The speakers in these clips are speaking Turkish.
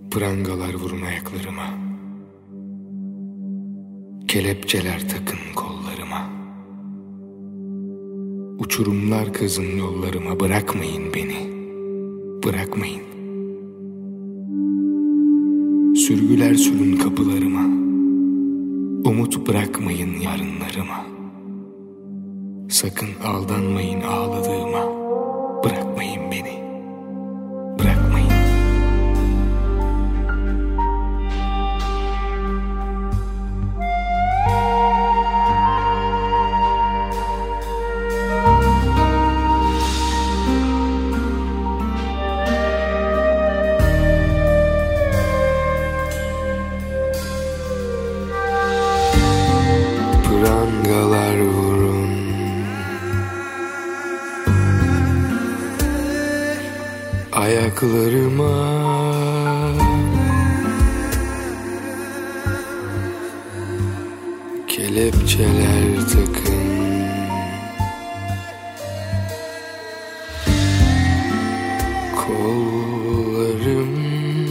Prangalar vurun ayaklarıma, kelepçeler takın kollarıma. Uçurumlar kazın yollarıma, bırakmayın beni, bırakmayın. Sürgüler sürün kapılarıma, umut bırakmayın yarınlarıma. Sakın aldanmayın ağladığıma, bırakmayın beni, bırakmayın. Prangalar vurun, ayaklarıma. Kelepçeler takın kollarıma.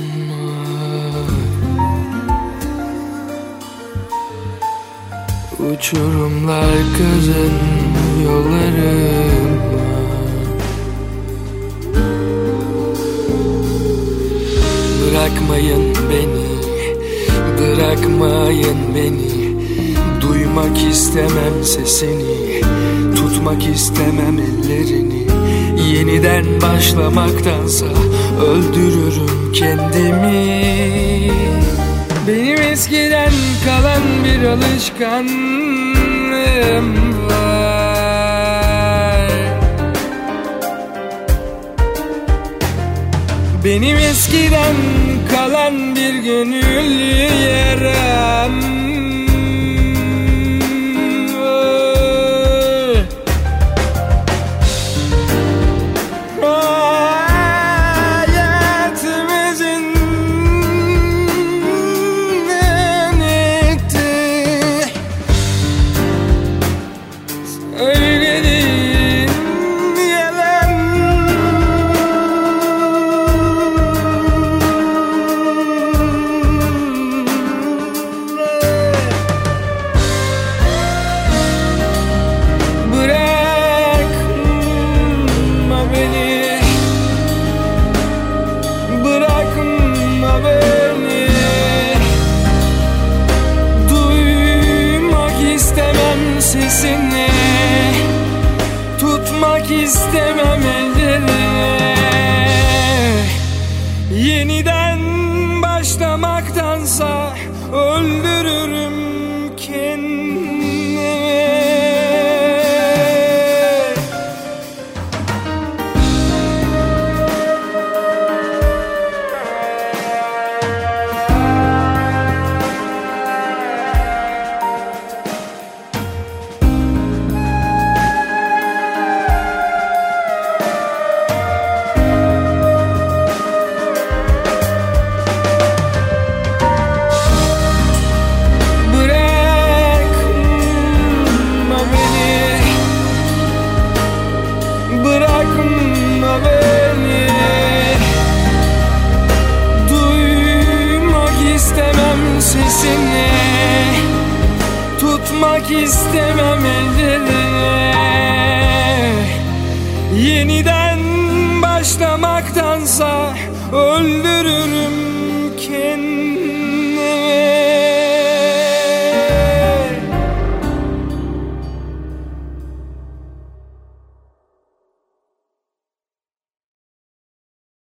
Uçurumlar kazın yollarıma. Bırakmayın beni, bırakmayın beni. Duymak istemem sesini, tutmak istemem ellerini. Yeniden başlamaktansa öldürürüm kendimi. Benim eskiden kalan bir alışkanlığım var. Benim eskiden kalan bir gönül yaram. Sesini tutmak istemem ellerini. Yeniden başlamaktansa öldürürüm kendimi. Bırakma beni, duymak istemem sesini, tutmak istemem ellerini. Yeniden başlamaktansa öldürürüm kendimi.